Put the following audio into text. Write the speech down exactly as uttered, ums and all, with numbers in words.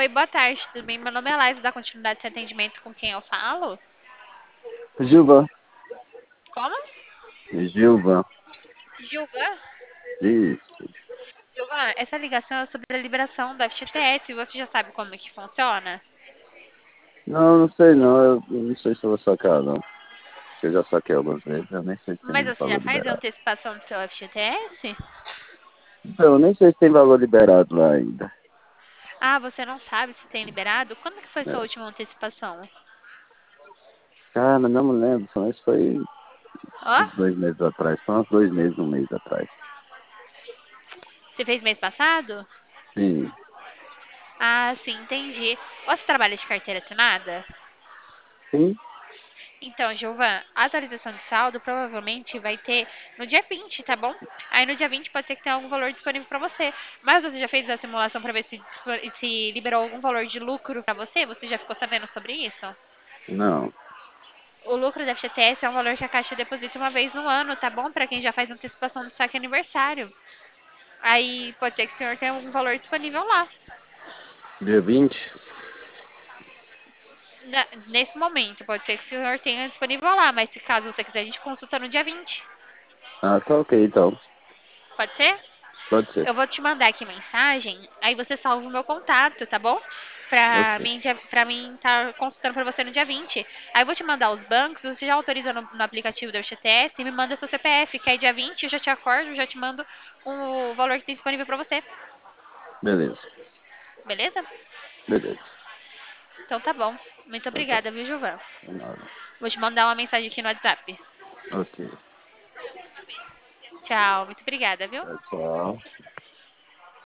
Oi, boa tarde, tudo bem? Meu nome é Laís, da continuidade de atendimento com quem eu falo? Gilvan, Como? Gilvan, Gilvan? isso. Gilvan, essa ligação é sobre a liberação do F G T S. Você já sabe como é que funciona? Não, não sei não, eu eu não sei se eu vou sacar não. Porque eu já saquei algumas vezes, eu nem sei se Mas tem você já valor faz a liberado. antecipação do seu F G T S? Então, eu nem sei se tem valor liberado lá ainda. Ah, você não sabe se tem liberado? Quando que foi sua É. última antecipação? Cara, não me lembro, só isso foi Ó, uns dois meses atrás, foi uns dois meses, um mês atrás. você fez mês passado? Sim, Ah, sim, entendi. Você trabalha de carteira assinada? sim? Então, Gilvan, a atualização de saldo provavelmente vai ter no dia vinte, tá bom? Aí no dia vinte pode ser que tenha algum valor disponível para você. Mas você já fez a simulação para ver se, se liberou algum valor de lucro para você? Você já ficou sabendo sobre isso? Não, O lucro da F G T S é um valor que a Caixa deposita uma vez no ano, tá bom? Para quem já faz antecipação do saque aniversário. Aí pode ser que o senhor tenha algum valor disponível lá. dia vinte. Na- nesse momento, pode ser que o senhor tenha disponível lá, mas se caso você quiser, a gente consulta no dia vinte. Ah, tá ok então, Pode ser? pode ser. Eu vou te mandar aqui mensagem, aí você salva o meu contato, tá bom? Pra Ok, mim, dia- pra mim tá consultando pra você no dia vinte. Aí eu vou te mandar os bancos, você já autoriza no, no aplicativo da U G T S e me manda seu C P F, que aí dia vinte eu já te acordo, já te mando o valor que tem disponível pra você, beleza, beleza? beleza. Então tá bom. Muito Então tá, obrigada, viu, Gilvan? de nada. Vou te mandar uma mensagem aqui no WhatsApp. Ok, Tchau, muito obrigada, viu? tchau, tchau.